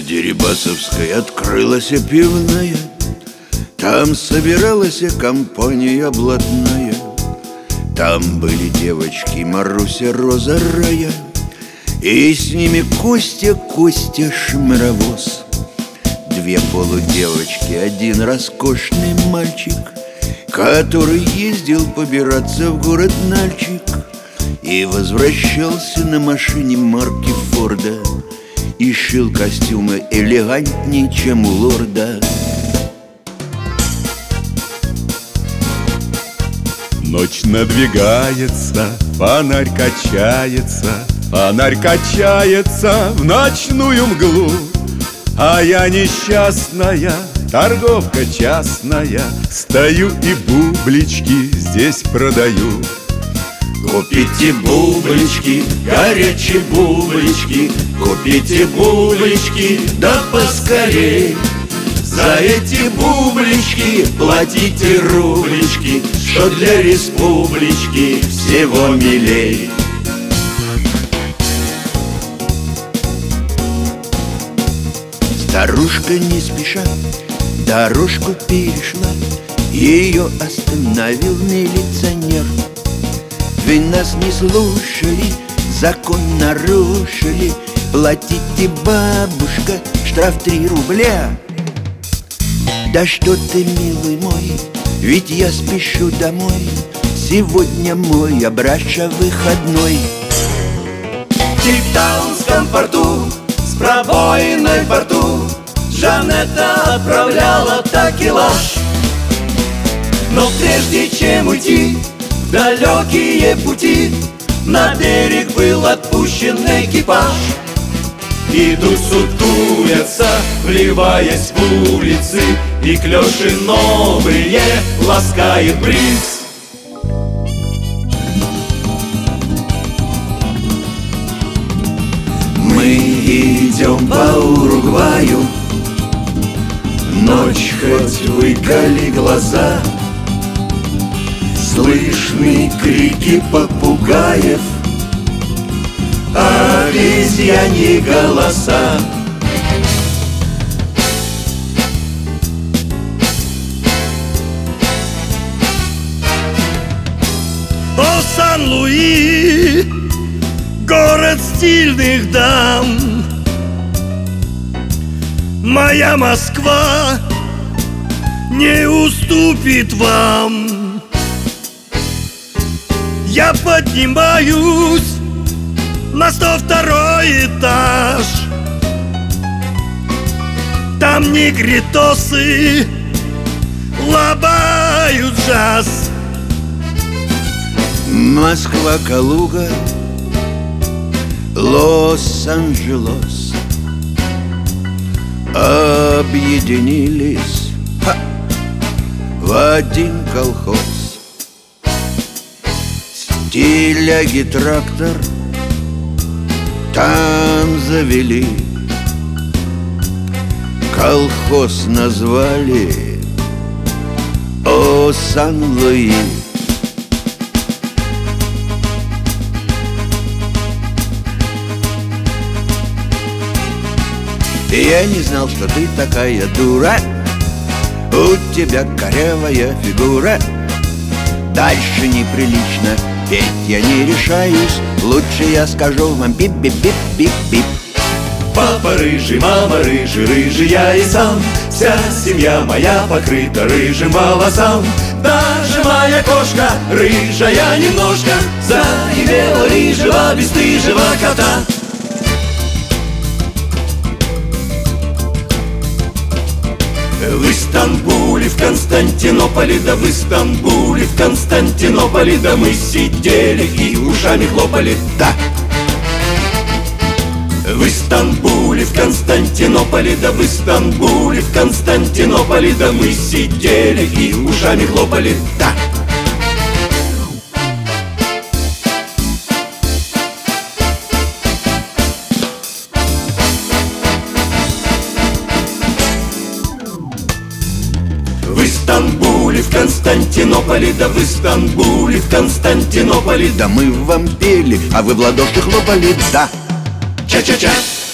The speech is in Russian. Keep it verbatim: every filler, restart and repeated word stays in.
Дерибасовской открылась пивная, там собиралась компания блатная. Там были девочки Маруся, Роза, Рая, и с ними Костя, Костя Шмаровоз. Две полудевочки, один роскошный мальчик, который ездил побираться в город Нальчик и возвращался на машине марки Форда и шил костюмы элегантнее, чем у лорда. Ночь надвигается, фонарь качается, фонарь качается в ночную мглу. А я несчастная, торговка частная, стою и бублички здесь продаю. Купите бублички, горячие бублички, купите бублички, да поскорей. За эти бублички платите рублички, что для республички всего милей. Старушка не спеша дорожку перешла, ее остановил милиционер. Вы нас не слушали, закон нарушили, платите, бабушка, штраф три рубля. Да что ты, милый мой, ведь я спешу домой, сегодня мой Абраша выходной. В Кейптаунском порту с пробоиной в борту Жанетта отправляла такелаж. Но прежде чем уйти в далекие пути, на берег был отпущен экипаж. Идут, сутулятся, вливаясь в улицы, и клёши новые ласкает бриз. Мы идем по Уругваю, ночь хоть выколи глаза, слышны крики попугаев, обезьяньи голоса. О, Сан-Луи, город стильных дам, моя Москва не уступит вам. Я поднимаюсь на сто второй этаж, там негритосы лобают джаз. Москва, Калуга, Лос-Анджелес объединились ха, в один колхоз. Стиляги трактор там завели, колхоз назвали О Сан-Луи. Я не знал, что ты такая дура, у тебя корявая фигура. Дальше неприлично петь я не решаюсь, лучше я скажу вам бип-бип-бип-бип-бип. Папа рыжий, мама рыжий, рыжий я и сам, вся семья моя покрыта рыжим волосам. Даже моя кошка рыжая немножко заимела рыжего бесстыжего кота. В Стамбуле, в Константинополе, да в Стамбуле, в Константинополе, да мы сидели и ушами хлопали, да. В Стамбуле, в Константинополе, да в Стамбуле, в Константинополе, да мы сидели и ушами хлопали, да. В Стамбуле, в Константинополе, да в Стамбуле, в Константинополе, Да мы вам пели, а вы в ладоши хлопали, да. Ча-ча-ча.